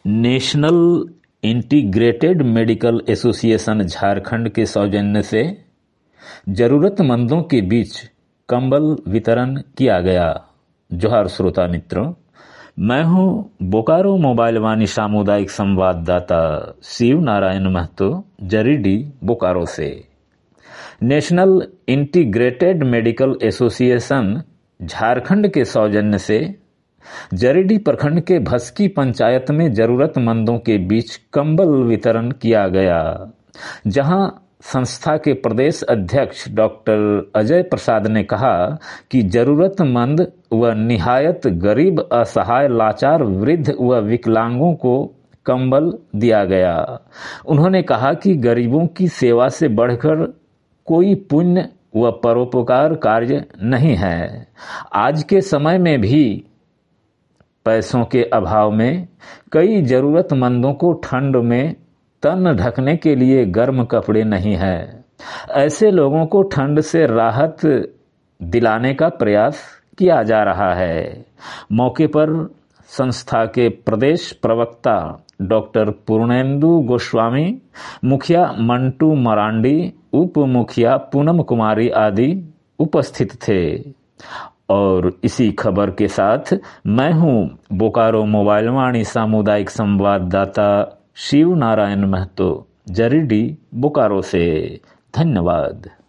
National integrated medical association Jharkhand के सौजन्य से जरूरतमंदों के बीच कंबल वितरण किया गया। जोहार श्रोता मित्रों, मैं हूं बोकारो मोबाइल वाणी सामुदायिक संवाददाता शिव नारायण महतो, जरीडी बोकारो से। National integrated medical association Jharkhand के सौजन्य से जरीडी प्रखंड के भस्की पंचायत में जरूरतमंदों के बीच कंबल वितरण किया गया, जहां संस्था के प्रदेश अध्यक्ष डॉक्टर अजय प्रसाद ने कहा कि जरूरतमंद व निहायत गरीब, असहाय, लाचार, वृद्ध व विकलांगों को कंबल दिया गया। उन्होंने कहा कि गरीबों की सेवा से बढ़कर कोई पुण्य व परोपकार कार्य नहीं है। आज के समय में भी पैसों के अभाव में कई जरूरतमंदों को ठंड में तन ढकने के लिए गर्म कपड़े नहीं है। ऐसे लोगों को ठंड से राहत दिलाने का प्रयास किया जा रहा है। मौके पर संस्था के प्रदेश प्रवक्ता डॉक्टर पूर्णेंदु गोस्वामी, मुखिया मंटू मरांडी, उप मुखिया पूनम कुमारी आदि उपस्थित थे। और इसी खबर के साथ मैं हूं बोकारो मोबाइल वाणी सामुदायिक संवाददाता शिव नारायण महतो, जरीडी बोकारो से। धन्यवाद।